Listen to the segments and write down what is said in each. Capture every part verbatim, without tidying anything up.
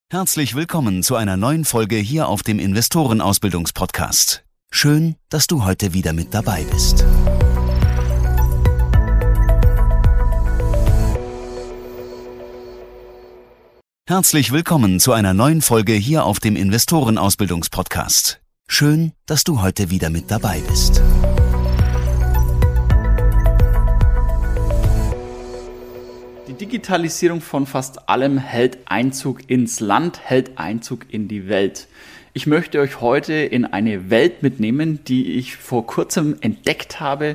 Herzlich willkommen zu einer neuen Folge hier auf dem Investorenausbildungspodcast. Schön, dass du heute wieder mit dabei bist. Herzlich willkommen zu einer neuen Folge hier auf dem Investorenausbildungspodcast. Schön, dass du heute wieder mit dabei bist. Die Digitalisierung von fast allem hält Einzug ins Land, hält Einzug in die Welt. Ich möchte euch heute in eine Welt mitnehmen, die ich vor kurzem entdeckt habe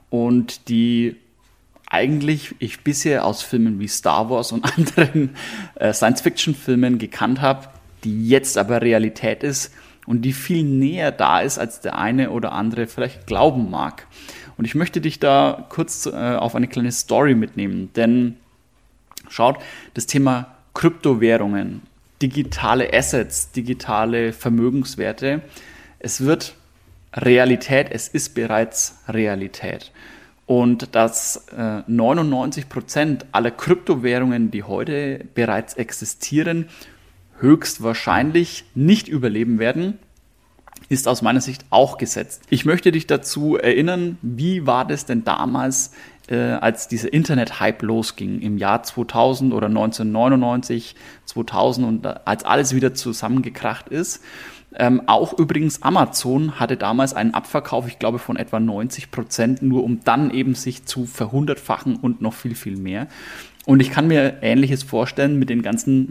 und die eigentlich ich bisher aus Filmen wie Star Wars und anderen äh, Science-Fiction-Filmen gekannt habe, die jetzt aber Realität ist und die viel näher da ist, als der eine oder andere vielleicht glauben mag. Und ich möchte dich da kurz äh, auf eine kleine Story mitnehmen, denn schaut, das Thema Kryptowährungen, digitale Assets, digitale Vermögenswerte, es wird Realität, es ist bereits Realität. Und dass äh, neunundneunzig Prozent aller Kryptowährungen, die heute bereits existieren, höchstwahrscheinlich nicht überleben werden, ist aus meiner Sicht auch gesetzt. Ich möchte dich dazu erinnern, wie war das denn damals, äh, als dieser Internet-Hype losging, im Jahr zweitausend oder neunzehnhundertneunundneunzig, zweitausend und als alles wieder zusammengekracht ist. Ähm, auch übrigens Amazon hatte damals einen Abverkauf, ich glaube von etwa neunzig Prozent, nur um dann eben sich zu verhundertfachen und noch viel, viel mehr. Und ich kann mir Ähnliches vorstellen mit den ganzen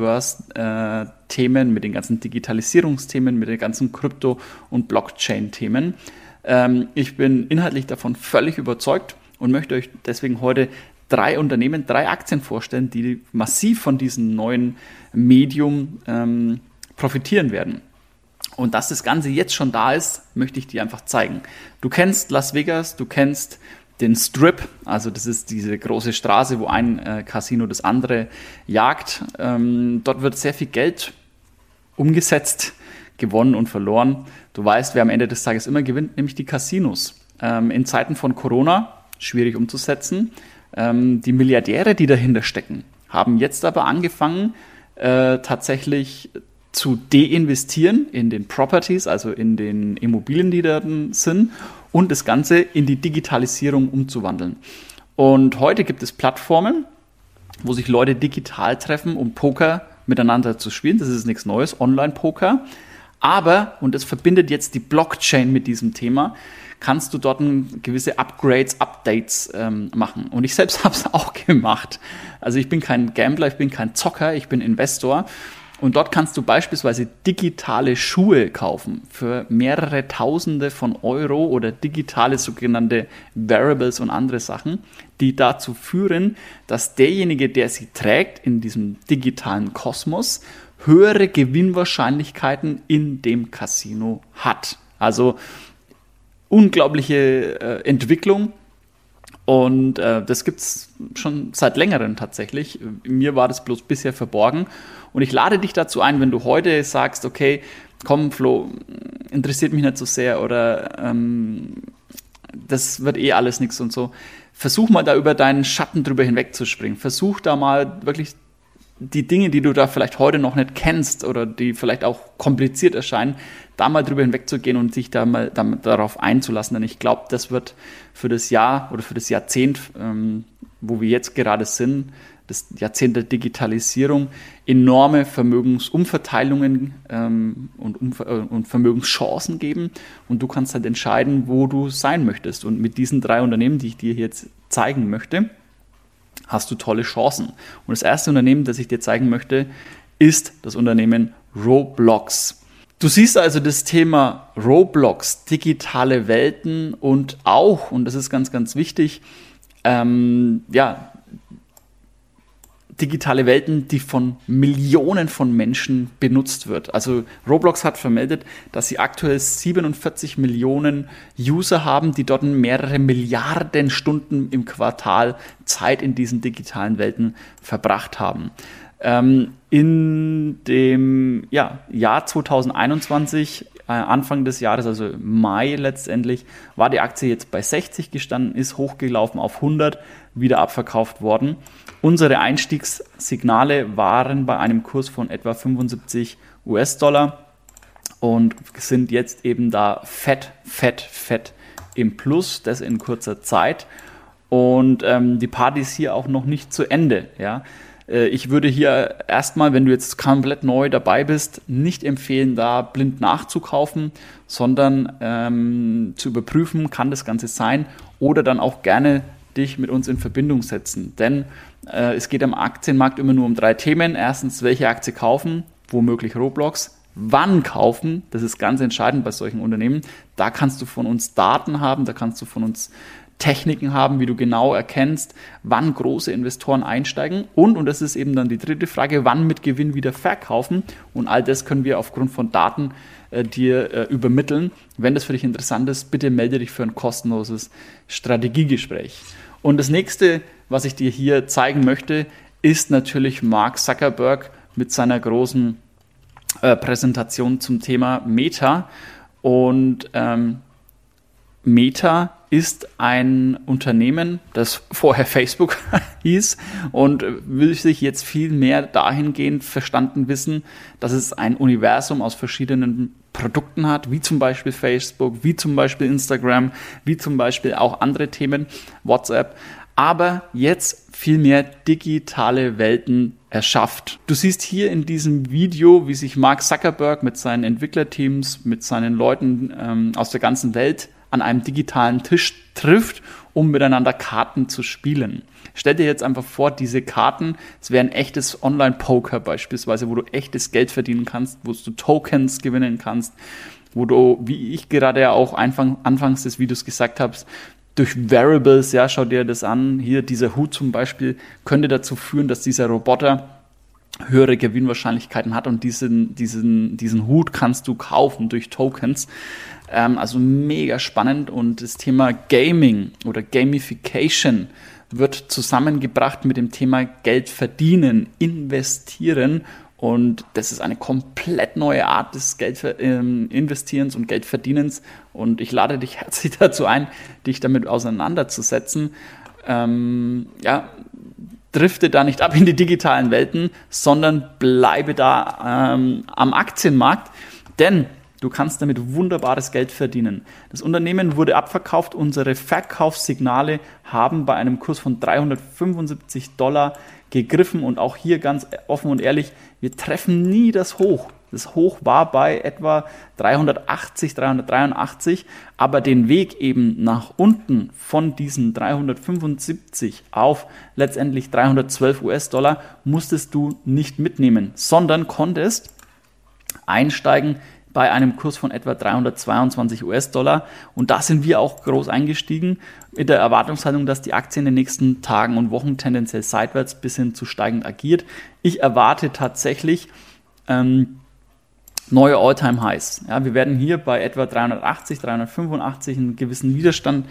Metaverse-Themen, mit den ganzen Digitalisierungsthemen, mit den ganzen Krypto- und Blockchain-Themen. Ähm, ich bin inhaltlich davon völlig überzeugt und möchte euch deswegen heute drei Unternehmen, drei Aktien vorstellen, die massiv von diesem neuen Medium ähm, profitieren werden. Und dass das Ganze jetzt schon da ist, möchte ich dir einfach zeigen. Du kennst Las Vegas, du kennst den Strip, also das ist diese große Straße, wo ein äh, Casino das andere jagt. Ähm, dort wird sehr viel Geld umgesetzt, gewonnen und verloren. Du weißt, wer am Ende des Tages immer gewinnt, nämlich die Casinos. Ähm, in Zeiten von Corona, schwierig umzusetzen. Ähm, die Milliardäre, die dahinter stecken, haben jetzt aber angefangen, äh, tatsächlich zu deinvestieren in den Properties, also in den Immobilien, die da sind, und das Ganze in die Digitalisierung umzuwandeln. Und heute gibt es Plattformen, wo sich Leute digital treffen, um Poker miteinander zu spielen. Das ist nichts Neues, Online-Poker. Aber, und das verbindet jetzt die Blockchain mit diesem Thema, kannst du dort gewisse Upgrades, Updates ähm, machen. Und ich selbst habe es auch gemacht. Also ich bin kein Gambler, ich bin kein Zocker, ich bin Investor. Und dort kannst du beispielsweise digitale Schuhe kaufen für mehrere Tausende von Euro oder digitale sogenannte Wearables und andere Sachen, die dazu führen, dass derjenige, der sie trägt in diesem digitalen Kosmos, höhere Gewinnwahrscheinlichkeiten in dem Casino hat. Also unglaubliche äh, Entwicklung. Und äh, das gibt es schon seit längerem tatsächlich. Mir war das bloß bisher verborgen. Und ich lade dich dazu ein, wenn du heute sagst, okay, komm Flo, interessiert mich nicht so sehr oder ähm, das wird eh alles nichts und so. Versuch mal da über deinen Schatten drüber hinwegzuspringen. Versuch da mal wirklich die Dinge, die du da vielleicht heute noch nicht kennst oder die vielleicht auch kompliziert erscheinen, da mal drüber hinwegzugehen und sich da mal damit, darauf einzulassen. Denn ich glaube, das wird für das Jahr oder für das Jahrzehnt, ähm, wo wir jetzt gerade sind, das Jahrzehnt der Digitalisierung, enorme Vermögensumverteilungen ähm, und, Umver- äh, und Vermögenschancen geben. Und du kannst halt entscheiden, wo du sein möchtest. Und mit diesen drei Unternehmen, die ich dir jetzt zeigen möchte, hast du tolle Chancen. Und das erste Unternehmen, das ich dir zeigen möchte, ist das Unternehmen Roblox. Du siehst also das Thema Roblox, digitale Welten und auch, und das ist ganz, ganz wichtig, ähm, ja, digitale Welten, die von Millionen von Menschen benutzt wird. Also Roblox hat vermeldet, dass sie aktuell siebenundvierzig Millionen User haben, die dort mehrere Milliarden Stunden im Quartal Zeit in diesen digitalen Welten verbracht haben. Ähm, in dem ja, Jahr zweitausendeinundzwanzig Anfang des Jahres, also Mai letztendlich, war die Aktie jetzt bei sechzig gestanden, ist hochgelaufen auf hundert, wieder abverkauft worden. Unsere Einstiegssignale waren bei einem Kurs von etwa fünfundsiebzig US-Dollar und sind jetzt eben da fett, fett, fett im Plus, das in kurzer Zeit. Und ähm, die Party ist hier auch noch nicht zu Ende, ja. Ich würde hier erstmal, wenn du jetzt komplett neu dabei bist, nicht empfehlen, da blind nachzukaufen, sondern ähm, zu überprüfen, kann das Ganze sein, oder dann auch gerne dich mit uns in Verbindung setzen. Denn äh, es geht am Aktienmarkt immer nur um drei Themen. Erstens, welche Aktie kaufen, womöglich Roblox. Wann kaufen, das ist ganz entscheidend bei solchen Unternehmen. Da kannst du von uns Daten haben, da kannst du von uns Techniken haben, wie du genau erkennst, wann große Investoren einsteigen und, und das ist eben dann die dritte Frage, wann mit Gewinn wieder verkaufen, und all das können wir aufgrund von Daten äh, dir äh, übermitteln. Wenn das für dich interessant ist, bitte melde dich für ein kostenloses Strategiegespräch. Und das nächste, was ich dir hier zeigen möchte, ist natürlich Mark Zuckerberg mit seiner großen äh, Präsentation zum Thema Meta. Und ähm, Meta ist ein Unternehmen, das vorher Facebook hieß und will sich jetzt viel mehr dahingehend verstanden wissen, dass es ein Universum aus verschiedenen Produkten hat, wie zum Beispiel Facebook, wie zum Beispiel Instagram, wie zum Beispiel auch andere Themen, WhatsApp, aber jetzt viel mehr digitale Welten erschafft. Du siehst hier in diesem Video, wie sich Mark Zuckerberg mit seinen Entwicklerteams, mit seinen Leuten ähm, aus der ganzen Welt an einem digitalen Tisch trifft, um miteinander Karten zu spielen. Stell dir jetzt einfach vor, diese Karten, es wäre ein echtes Online-Poker beispielsweise, wo du echtes Geld verdienen kannst, wo du Tokens gewinnen kannst, wo du, wie ich gerade ja auch Anfang, anfangs des Videos gesagt habe, durch Variables, ja, schau dir das an, hier dieser Hut zum Beispiel, könnte dazu führen, dass dieser Roboter höhere Gewinnwahrscheinlichkeiten hat, und diesen, diesen, diesen Hut kannst du kaufen durch Tokens. Ähm, also mega spannend, und das Thema Gaming oder Gamification wird zusammengebracht mit dem Thema Geld verdienen, investieren, und das ist eine komplett neue Art des Geldinvestierens und Geldverdienens, und ich lade dich herzlich dazu ein, dich damit auseinanderzusetzen. Ähm, ja, drifte da nicht ab in die digitalen Welten, sondern bleibe da ähm, am Aktienmarkt, denn du kannst damit wunderbares Geld verdienen. Das Unternehmen wurde abverkauft, unsere Verkaufssignale haben bei einem Kurs von dreihundertfünfundsiebzig Dollar gegriffen, und auch hier ganz offen und ehrlich, wir treffen nie das Hoch. Das Hoch war bei etwa dreihundertachtzig, dreihundertdreiundachtzig, aber den Weg eben nach unten von diesen dreihundertfünfundsiebzig auf letztendlich dreihundertzwölf US-Dollar musstest du nicht mitnehmen, sondern konntest einsteigen bei einem Kurs von etwa dreihundertzweiundzwanzig US-Dollar, und da sind wir auch groß eingestiegen mit der Erwartungshaltung, dass die Aktie in den nächsten Tagen und Wochen tendenziell seitwärts bis hin zu steigend agiert. Ich erwarte tatsächlich ähm, neue All-Time-Highs. Ja, wir werden hier bei etwa dreihundertachtzig, dreihundertfünfundachtzig einen gewissen Widerstand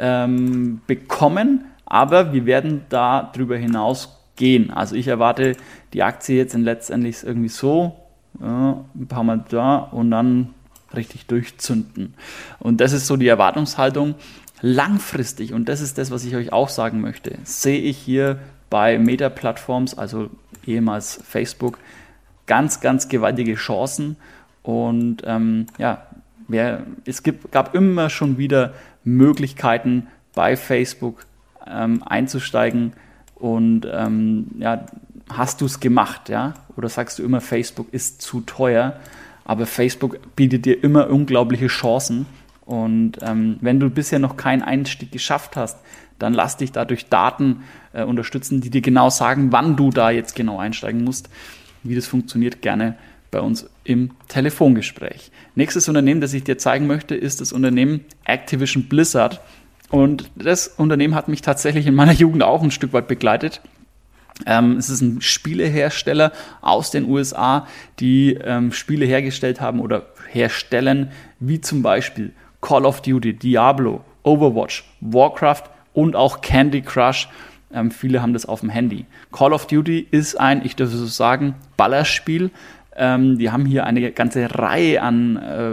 ähm, bekommen, aber wir werden da drüber hinaus gehen. Also ich erwarte die Aktie jetzt in letztendlich irgendwie so, ja, ein paar Mal da und dann richtig durchzünden. Und das ist so die Erwartungshaltung. Langfristig, und das ist das, was ich euch auch sagen möchte, sehe ich hier bei Meta-Plattforms, also ehemals Facebook, ganz, ganz gewaltige Chancen. Und ähm, ja, wer, es gibt, gab immer schon wieder Möglichkeiten, bei Facebook ähm, einzusteigen. Und ähm, ja, hast du es gemacht, ja? Oder sagst du immer, Facebook ist zu teuer? Aber Facebook bietet dir immer unglaubliche Chancen. Und ähm, wenn du bisher noch keinen Einstieg geschafft hast, dann lass dich da durch Daten äh, unterstützen, die dir genau sagen, wann du da jetzt genau einsteigen musst. Wie das funktioniert, gerne bei uns im Telefongespräch. Nächstes Unternehmen, das ich dir zeigen möchte, ist das Unternehmen Activision Blizzard. Und das Unternehmen hat mich tatsächlich in meiner Jugend auch ein Stück weit begleitet. Ähm, es ist ein Spielehersteller aus den U S A, die ähm, Spiele hergestellt haben oder herstellen, wie zum Beispiel Call of Duty, Diablo, Overwatch, Warcraft und auch Candy Crush. Ähm, viele haben das auf dem Handy. Call of Duty ist ein, ich dürfte so sagen, Ballerspiel. Ähm, die haben hier eine ganze Reihe an äh,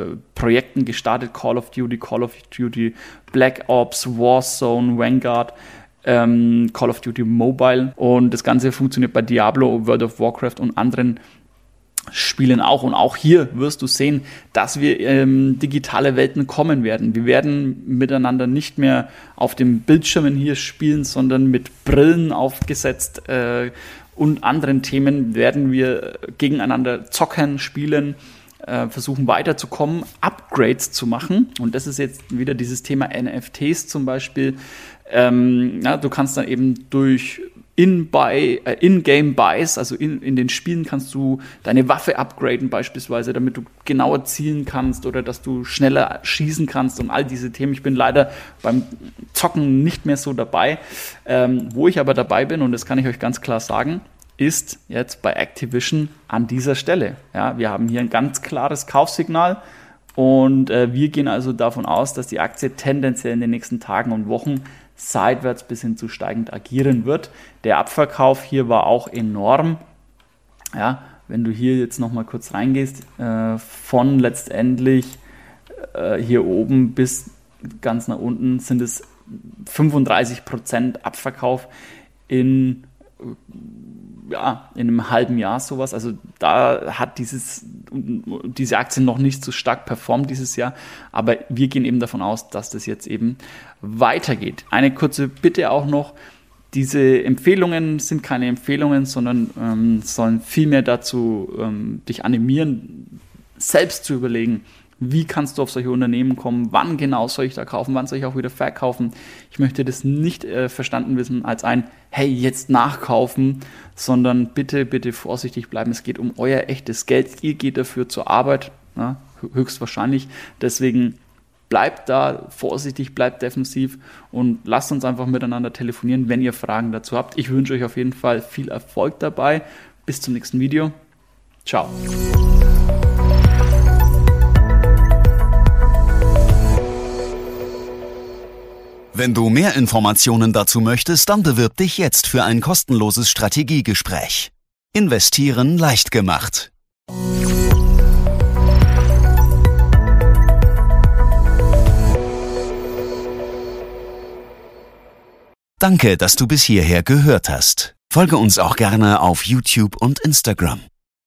Projekten gestartet, Call of Duty, Call of Duty Black Ops, Warzone, Vanguard, ähm, Call of Duty Mobile, und das Ganze funktioniert bei Diablo, World of Warcraft und anderen Spielen auch. Und auch hier wirst du sehen, dass wir ähm, digitale Welten kommen werden. Wir werden miteinander nicht mehr auf den Bildschirmen hier spielen, sondern mit Brillen aufgesetzt äh, und anderen Themen werden wir gegeneinander zocken, spielen, äh, versuchen weiterzukommen, Upgrades zu machen. Und das ist jetzt wieder dieses Thema N F Ts zum Beispiel. Ähm, ja, du kannst dann eben durch In-Buy, äh, In-Game-Buys, also in, in den Spielen kannst du deine Waffe upgraden beispielsweise, damit du genauer zielen kannst oder dass du schneller schießen kannst und all diese Themen. Ich bin leider beim Zocken nicht mehr so dabei. Ähm, wo ich aber dabei bin, und das kann ich euch ganz klar sagen, ist jetzt bei Activision an dieser Stelle. Ja, wir haben hier ein ganz klares Kaufsignal und äh, wir gehen also davon aus, dass die Aktie tendenziell in den nächsten Tagen und Wochen seitwärts bis hin zu steigend agieren wird. Der Abverkauf hier war auch enorm. Ja, wenn du hier jetzt noch mal kurz reingehst, äh, von letztendlich äh, hier oben bis ganz nach unten sind es fünfunddreißig Prozent Abverkauf in, ja, in einem halben Jahr sowas. Also da hat dieses, diese Aktie noch nicht so stark performt dieses Jahr, aber wir gehen eben davon aus, dass das jetzt eben weitergeht. Eine kurze Bitte auch noch: Diese Empfehlungen sind keine Empfehlungen, sondern ähm, sollen vielmehr dazu ähm, dich animieren, selbst zu überlegen, wie kannst du auf solche Unternehmen kommen, wann genau soll ich da kaufen, wann soll ich auch wieder verkaufen. Ich möchte das nicht äh, verstanden wissen als ein, hey, jetzt nachkaufen, sondern bitte, bitte vorsichtig bleiben. Es geht um euer echtes Geld. Ihr geht dafür zur Arbeit, na, höchstwahrscheinlich. Deswegen bleibt da vorsichtig, bleibt defensiv und lasst uns einfach miteinander telefonieren, wenn ihr Fragen dazu habt. Ich wünsche euch auf jeden Fall viel Erfolg dabei. Bis zum nächsten Video. Ciao. Wenn du mehr Informationen dazu möchtest, dann bewirb dich jetzt für ein kostenloses Strategiegespräch. Investieren leicht gemacht. Danke, dass du bis hierher gehört hast. Folge uns auch gerne auf YouTube und Instagram.